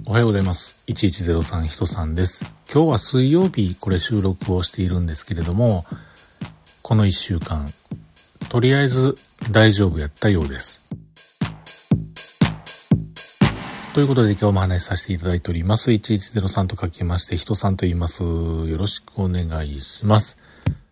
おはようございます。1103ひとさんです。今日は水曜日、これ収録をしているんですけれども、この1週間、とりあえず大丈夫やったようです。ということで今日も話しさせていただいております。1103と書きましてひとさんと言います。よろしくお願いします。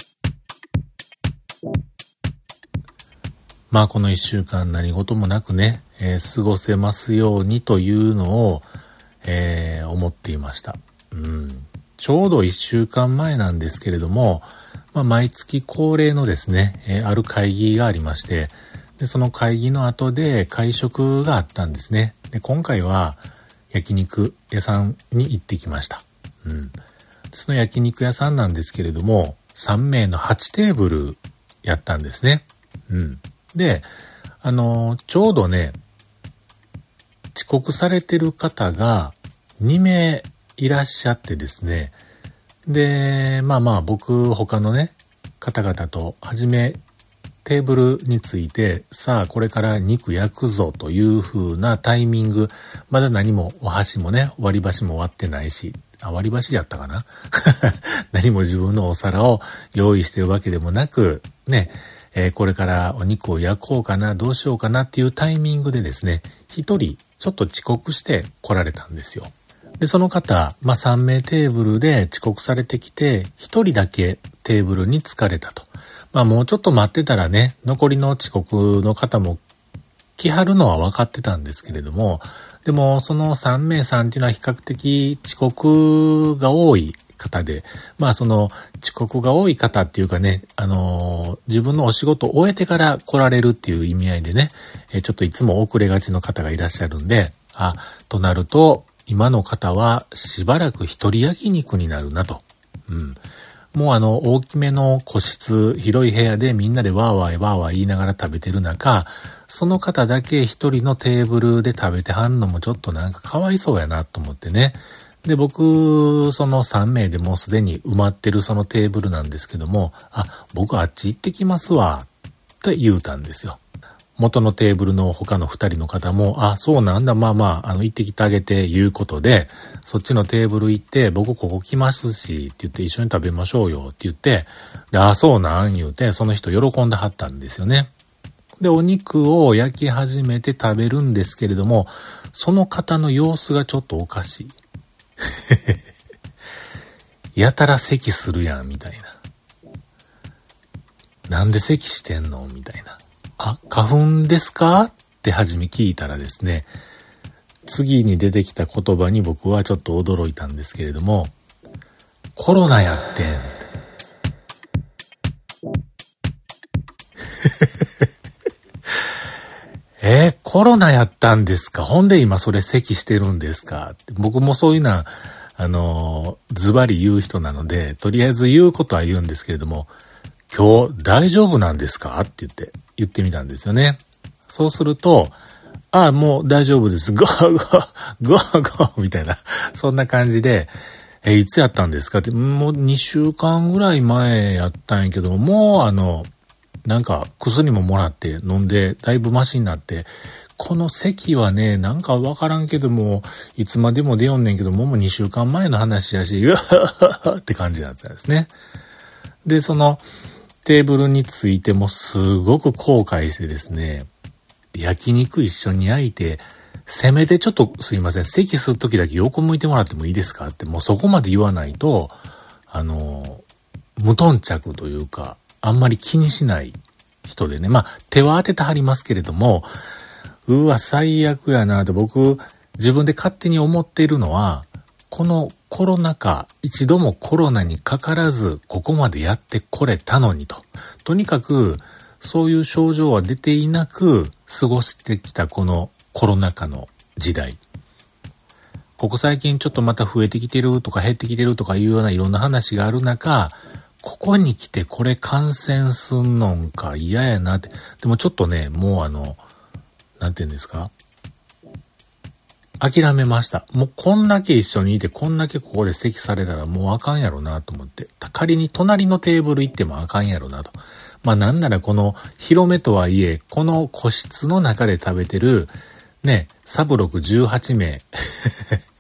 まあこの1週間何事もなくね、過ごせますようにというのを、思っていました。ちょうど1週間前なんですけれども、毎月恒例のですね、ある会議がありまして、でその会議の後で会食があったんですね。で今回は焼肉屋さんに行ってきました。その焼肉屋さんなんですけれども、3名の8テーブルやったんですね。で、ちょうどね、遅刻されてる方が2名いらっしゃってですね。で、僕他のね、方々と初めテーブルについて、さあこれから肉焼くぞという風なタイミング、まだ何もお箸もね、割り箸も割ってないし、割り箸やったかな何も自分のお皿を用意してるわけでもなく、ね、これからお肉を焼こうかな、どうしようかなっていうタイミングでですね、一人ちょっと遅刻して来られたんですよ。で、その方、3名テーブルで遅刻されてきて、一人だけテーブルに着れたと。もうちょっと待ってたらね、残りの遅刻の方も来はるのは分かってたんですけれども、でもその3名さんっていうのは比較的遅刻が多い方で、その遅刻が多い方っていうかね、自分のお仕事を終えてから来られるっていう意味合いでね、ちょっといつも遅れがちの方がいらっしゃるんで、となると、今の方はしばらく一人焼肉になるなと。もう大きめの個室、広い部屋でみんなでワーワー言いながら食べてる中、その方だけ一人のテーブルで食べてはんのもちょっとなんかかわいそうやなと思ってね。で、僕、その3名でもうすでに埋まってるそのテーブルなんですけども、僕あっち行ってきますわ、って言うたんですよ。元のテーブルの他の2人の方も、そうなんだ、行ってきてあげて、いうことで、そっちのテーブル行って、僕ここ来ますし、って言って一緒に食べましょうよ、って言って、で、そうなん言うて、その人喜んではったんですよね。で、お肉を焼き始めて食べるんですけれども、その方の様子がちょっとおかしい。やたら咳するやん、みたいな。なんで咳してんのみたいな。花粉ですかって初め聞いたらですね、次に出てきた言葉に僕はちょっと驚いたんですけれども、コロナやってん。コロナやったんですか？ほんで今それ咳してるんですか？って僕もそういうのは、ズバリ言う人なので、とりあえず言うことは言うんですけれども、今日大丈夫なんですかって言ってみたんですよね。そうすると、もう大丈夫です。ゴーみたいな。そんな感じで、いつやったんですかって、もう2週間ぐらい前やったんやけど、もうなんか薬ももらって飲んで、だいぶマシになって、この咳はね、なんかわからんけども、いつまでも出よんねんけど、もう2週間前の話やし、って感じだったんですね。で、その、テーブルについてもすごく後悔してですね、焼肉一緒に焼いて、せめてちょっとすいません、席するときだけ横向いてもらってもいいですかって、もうそこまで言わないと、無頓着というか、あんまり気にしない人でね、手は当ててはりますけれども、最悪やなって僕、自分で勝手に思っているのは、このコロナ禍、一度もコロナにかからず、ここまでやってこれたのにと。とにかく、そういう症状は出ていなく、過ごしてきたこのコロナ禍の時代。ここ最近ちょっとまた増えてきてるとか減ってきてるとかいうようないろんな話がある中、ここに来てこれ感染すんのんか嫌やなって。でもちょっとね、もうなんて言うんですか？諦めました。もうこんだけ一緒にいて、こんだけここで席されたらもうあかんやろなと思って。仮に隣のテーブル行ってもあかんやろなと。なんならこの広めとはいえ、この個室の中で食べてる、ね、サブロク18名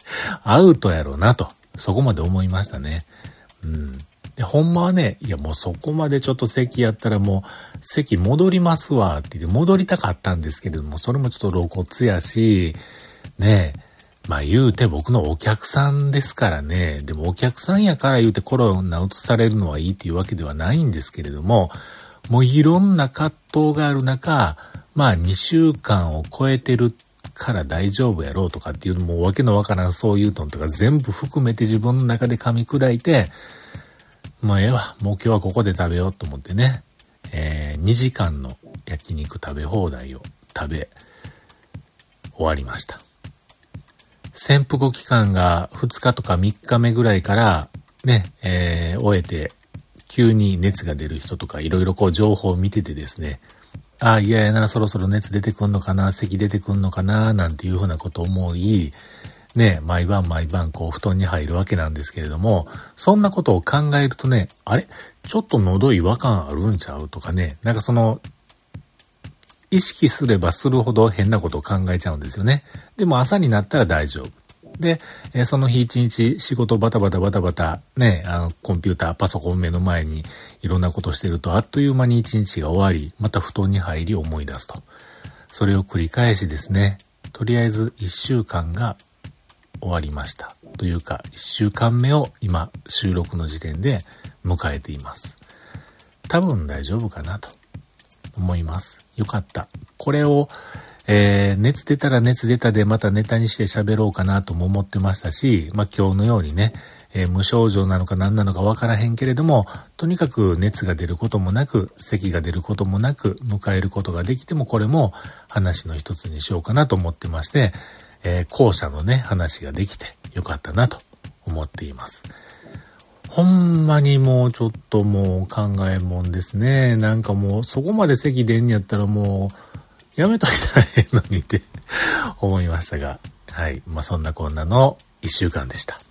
アウトやろなと、そこまで思いましたね。で、ほんまはね、いやもうそこまでちょっと席やったらもう席戻りますわって言って戻りたかったんですけれども、それもちょっと露骨やし、ねえ、まあ言うて僕のお客さんですからね。でもお客さんやから言うてコロナ移されるのはいいっていうわけではないんですけれども、もういろんな葛藤がある中、まあ2週間を超えてるから大丈夫やろうとかっていうのもわけのわからんそういうのとか全部含めて自分の中で噛み砕いて、もうええわ、もう今日はここで食べようと思ってね、2時間の焼肉食べ放題を食べ終わりました。潜伏期間が2日とか3日目ぐらいからね、終えて急に熱が出る人とかいろいろこう情報を見ててですね、ああ嫌やな、そろそろ熱出てくんのかな、咳出てくんのかな、なんていうふうなことを思い、ね、毎晩こう布団に入るわけなんですけれども、そんなことを考えるとね、あれちょっと喉違和感あるんちゃうとかね、なんかその意識すればするほど変なことを考えちゃうんですよね。でも朝になったら大丈夫。で、その日一日仕事バタバタね、コンピューター、パソコン目の前にいろんなことしてるとあっという間に一日が終わり、また布団に入り思い出すと。それを繰り返しですね、とりあえず1週間が終わりました。というか、1週間目を今収録の時点で迎えています。多分大丈夫かなと思います。よかった。これを熱出たら熱出たでまたネタにして喋ろうかなとも思ってましたし、まあ今日のようにね、無症状なのか何なのかわからへんけれども、とにかく熱が出ることもなく、咳が出ることもなく、迎えることができても、これも話の一つにしようかなと思ってまして、後者のね、話ができてよかったなと思っています。ほんまにもうちょっともう考えもんですね。なんかもうそこまで咳出んやったらもうやめといたらええのにって思いましたが、はい。まあそんなこんなの1週間でした。